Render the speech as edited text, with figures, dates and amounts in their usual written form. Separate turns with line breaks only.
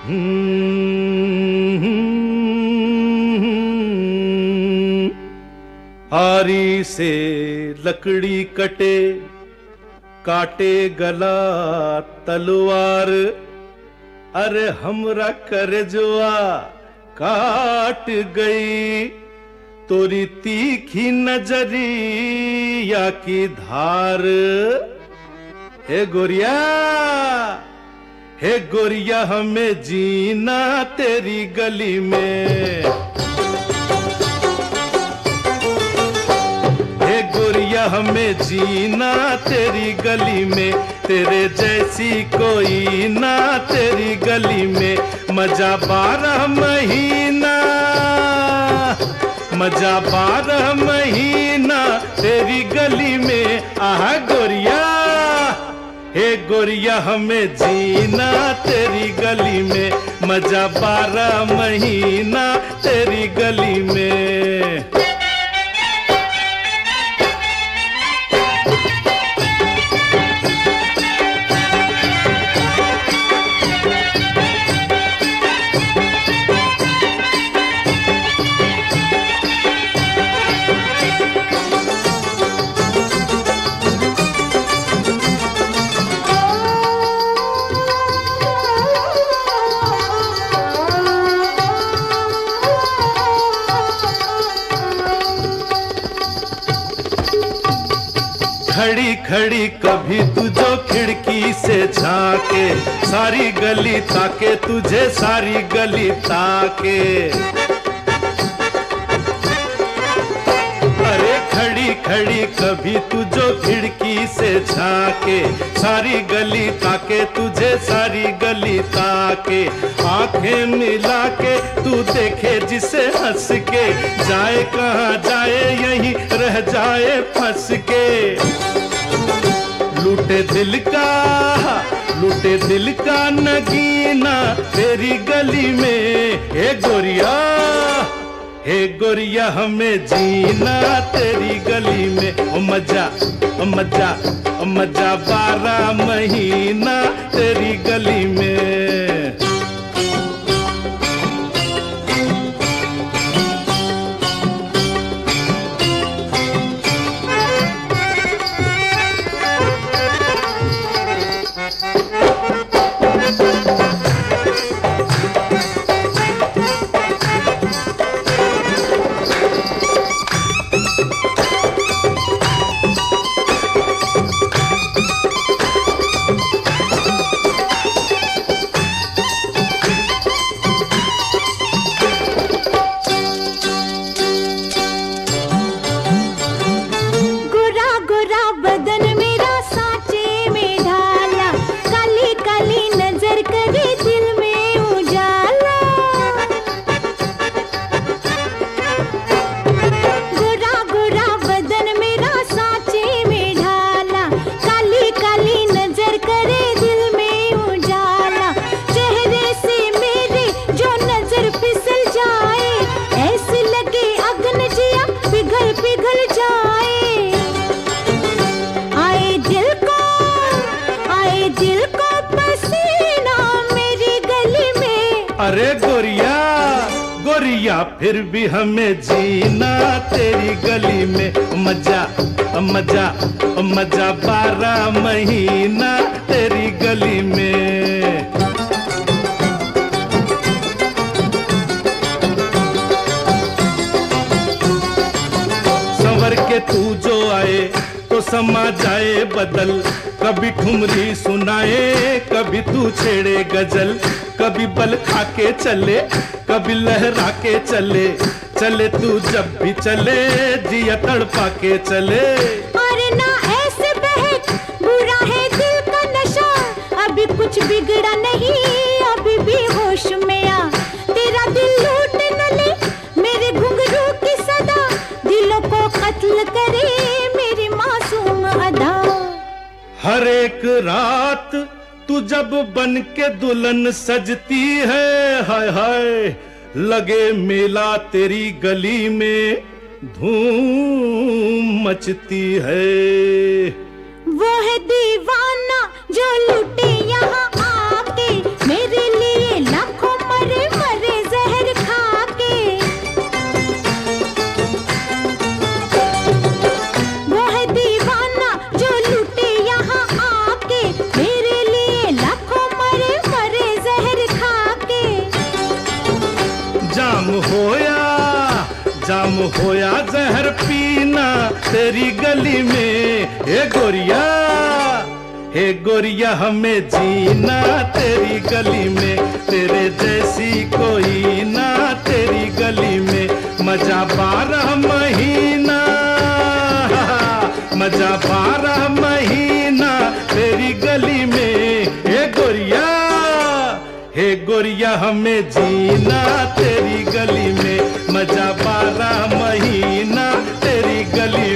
आरी से लकड़ी कटे, काटे गला तलवार, अरे हमरा करजवा काट गई तोरी तीखी नजरिया की धार। हे गोरिया हमें जीना तेरी गली में, हे गोरिया हमें जीना तेरी गली में, तेरे जैसी कोई ना तेरी गली में। मजा 12 महीना, मजा 12 महीना तेरी गली में। आहा गोरिया, हे गोरिया हमें जीना तेरी गली में, मजा 12 महीना तेरी गली में। खड़ी खड़ी कभी तुझो खिड़की से झांके, सारी गली ताके तुझे, सारी गली ताके। अरे खड़ी खड़ी कभी तुझो खिड़की से झांके, सारी गली ताके तुझे, सारी गली ताके। आंखें मिला के तू देखे जिसे हंस के, जाए कहाँ जाए यहीं रह जाए फंस के। लूटे दिल का नगीना तेरी गली में। हे गोरिया हमें जीना तेरी गली में। ओ मजा 12 महीना तेरी गली में। अरे गोरिया फिर भी हमें जीना तेरी गली में। मजा 12 महीना तेरी गली में। संवर के तू जो आए तो समा जाए बदल, कभी ठुमरी सुनाए कभी तू छेड़े गजल, कभी बल खा के चले कभी लहरा के चले, चले तू जब भी चले जिया तड़पा के चले।
अरे ना ऐसे बहक, बुरा है दिल का नशा, अभी कुछ बिगड़ा नहीं अभी भी होश में आ। तेरा दिल लूट न ले मेरे घुंघरू की सदा, दिलों को कत्ल करे मेरी मासूम अदा।
हर एक रात तू जब बन के दुल्हन सजती है, हाय हाय लगे मेला तेरी गली में धूम मचती है।
वो है दीवाना जो लूटे यहाँ आके, मेरे लिए लाखों
जाम होया जहर पीना तेरी गली में। हे गोरिया हमें जीना तेरी गली में, तेरे जैसी कोई ना तेरी गली में। मजा 12 महीना, मजा 12 महीना तेरी गली में। हे गोरिया हमें जीना तेरी गली में, मजा 12 महीना तेरी गली